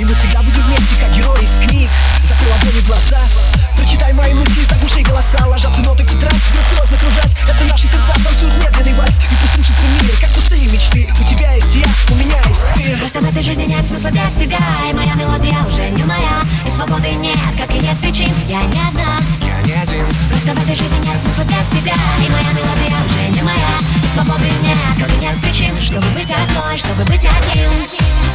мы всегда будем вместе, как герои из книг. Закрой ладони глаза, прочитай мои мысли, заглуши голоса. Ложатся ноты в тетрадь, грациозно кружась. Это наши сердца танцуют медленный вальс. И пусть рушится мир, как пустые мечты. У тебя есть я, у меня есть ты. Просто в этой жизни нет смысла без тебя. И моя мелодия уже не моя. И свободы нет, как и нет причин. Я не одна, Я не один. просто в этой жизни нет смысла без тебя. И моя мелодия уже не моя. И свободы нет, как и нет причин. Чтобы быть одной, чтобы быть одним.